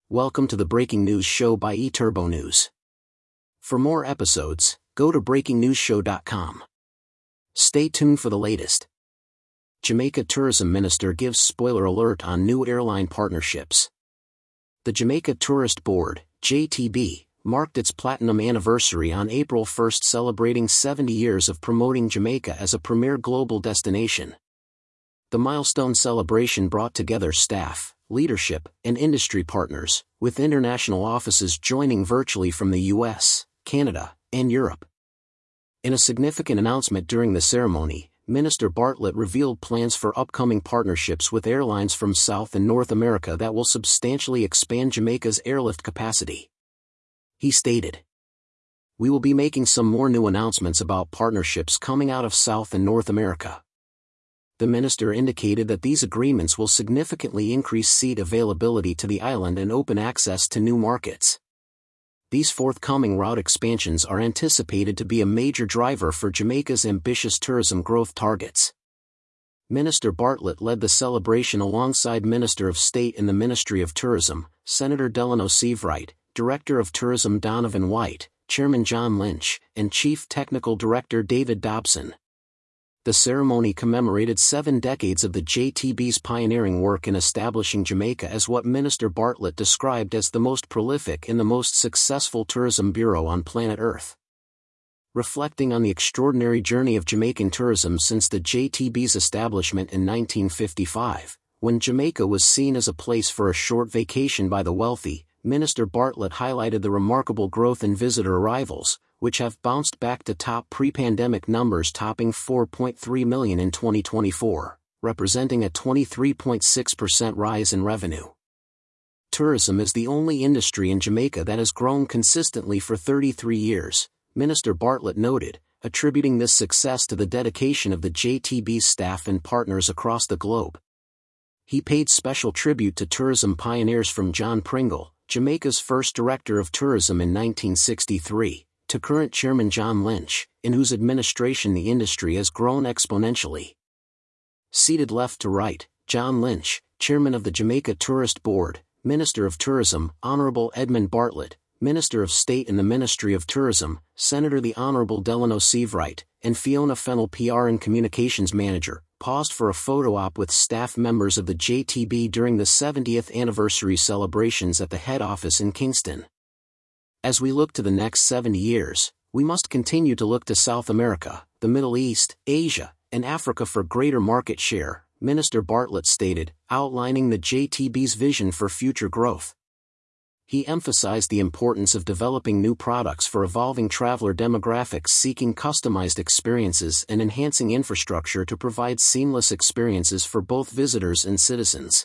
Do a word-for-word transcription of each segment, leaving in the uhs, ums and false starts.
Welcome to the Breaking News Show by eTurbo News. For more episodes, go to breaking news show dot com. Stay tuned for the latest. Jamaica Tourism Minister gives spoiler alert on new airline partnerships. The Jamaica Tourist Board, J T B, marked its platinum anniversary on April first, celebrating seventy years of promoting Jamaica as a premier global destination. The milestone celebration brought together staff, leadership, and industry partners, with international offices joining virtually from the U S, Canada, and Europe. In a significant announcement during the ceremony, Minister Bartlett revealed plans for upcoming partnerships with airlines from South and North America that will substantially expand Jamaica's airlift capacity. He stated, "We will be making some more new announcements about partnerships coming out of South and North America." The minister indicated that these agreements will significantly increase seat availability to the island and open access to new markets. These forthcoming route expansions are anticipated to be a major driver for Jamaica's ambitious tourism growth targets. Minister Bartlett led the celebration alongside Minister of State in the Ministry of Tourism, Senator Delano Seabright, Director of Tourism Donovan White, Chairman John Lynch, and Chief Technical Director David Dobson. The ceremony commemorated seven decades of the J T B's pioneering work in establishing Jamaica as what Minister Bartlett described as the most prolific and the most successful tourism bureau on planet Earth. Reflecting on the extraordinary journey of Jamaican tourism since the J T B's establishment in nineteen fifty-five, when Jamaica was seen as a place for a short vacation by the wealthy, Minister Bartlett highlighted the remarkable growth in visitor arrivals, which have bounced back to top pre-pandemic numbers, topping four point three million in twenty twenty-four, representing a twenty-three point six percent rise in revenue. Tourism is the only industry in Jamaica that has grown consistently for thirty-three years, Minister Bartlett noted, attributing this success to the dedication of the J T B's staff and partners across the globe. He paid special tribute to tourism pioneers from John Pringle, Jamaica's first director of tourism in nineteen sixty-three, to current Chairman John Lynch, in whose administration the industry has grown exponentially. Seated left to right, John Lynch, Chairman of the Jamaica Tourist Board, Minister of Tourism, Honorable Edmund Bartlett, Minister of State in the Ministry of Tourism, Senator the Honorable Delano Seabright, and Fiona Fennell, P R and Communications Manager, paused for a photo op with staff members of the J T B during the seventieth anniversary celebrations at the head office in Kingston. As we look to the next seventy years, we must continue to look to South America, the Middle East, Asia, and Africa for greater market share, Minister Bartlett stated, outlining the J T B's vision for future growth. He emphasized the importance of developing new products for evolving traveler demographics seeking customized experiences and enhancing infrastructure to provide seamless experiences for both visitors and citizens.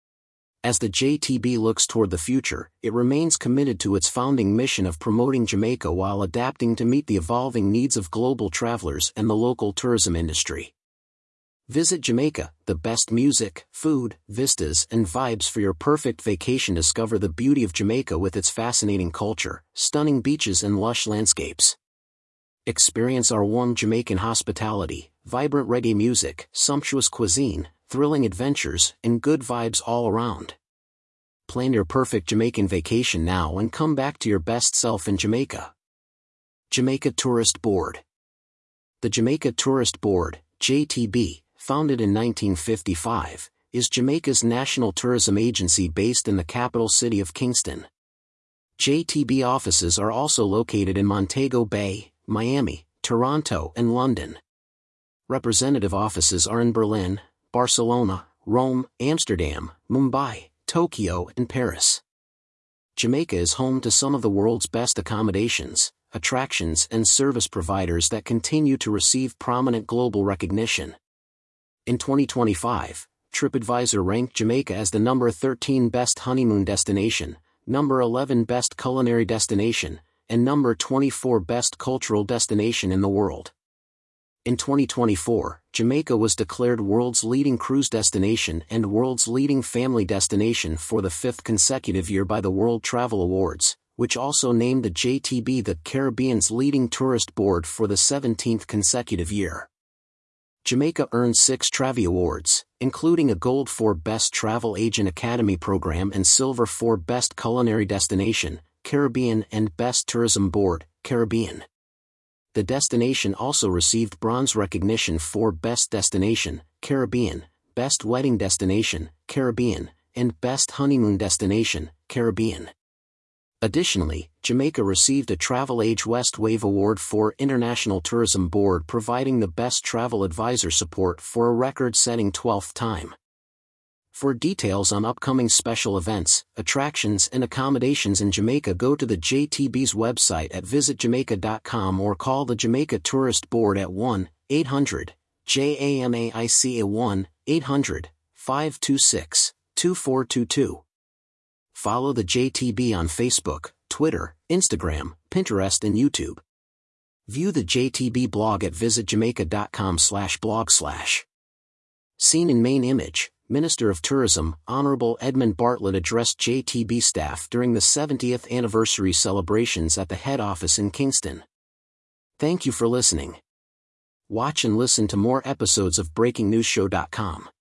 As the J T B looks toward the future, it remains committed to its founding mission of promoting Jamaica while adapting to meet the evolving needs of global travelers and the local tourism industry. Visit Jamaica, the best music, food, vistas, and vibes for your perfect vacation. Discover the beauty of Jamaica with its fascinating culture, stunning beaches, and lush landscapes. Experience our warm Jamaican hospitality, vibrant reggae music, sumptuous cuisine, thrilling adventures, and good vibes all around. Plan your perfect Jamaican vacation now and come back to your best self in Jamaica. Jamaica Tourist Board. The Jamaica Tourist Board, J T B, founded in nineteen fifty-five, is Jamaica's national tourism agency based in the capital city of Kingston. J T B offices are also located in Montego Bay, Miami, Toronto, and London. Representative offices are in Berlin, Barcelona, Rome, Amsterdam, Mumbai, Tokyo, and Paris. Jamaica is home to some of the world's best accommodations, attractions, and service providers that continue to receive prominent global recognition. In twenty twenty-five, TripAdvisor ranked Jamaica as the number thirteen best honeymoon destination, number eleven best culinary destination, and number twenty-four best cultural destination in the world. In twenty twenty-four, Jamaica was declared world's leading cruise destination and world's leading family destination for the fifth consecutive year by the World Travel Awards, which also named the J T B the Caribbean's leading tourist board for the seventeenth consecutive year. Jamaica earned six Travi Awards, including a gold for Best Travel Agent Academy Program and silver for Best Culinary Destination, Caribbean and Best Tourism Board, Caribbean. The destination also received bronze recognition for Best Destination, Caribbean, Best Wedding Destination, Caribbean, and Best Honeymoon Destination, Caribbean. Additionally, Jamaica received a Travel Age West Wave Award for International Tourism Board, providing the best travel advisor support for a record-setting twelfth time. For details on upcoming special events, attractions and accommodations in Jamaica, go to the J T B's website at visit jamaica dot com or call the Jamaica Tourist Board at one eight hundred JAMAICA one eight hundred five two six two four two two. Follow the J T B on Facebook, Twitter, Instagram, Pinterest and YouTube. View the J T B blog at visit jamaica dot com slash blog slash. Seen in main image, Minister of Tourism, Honorable Edmund Bartlett addressed J T B staff during the seventieth anniversary celebrations at the head office in Kingston. Thank you for listening. Watch and listen to more episodes of breaking news show dot com.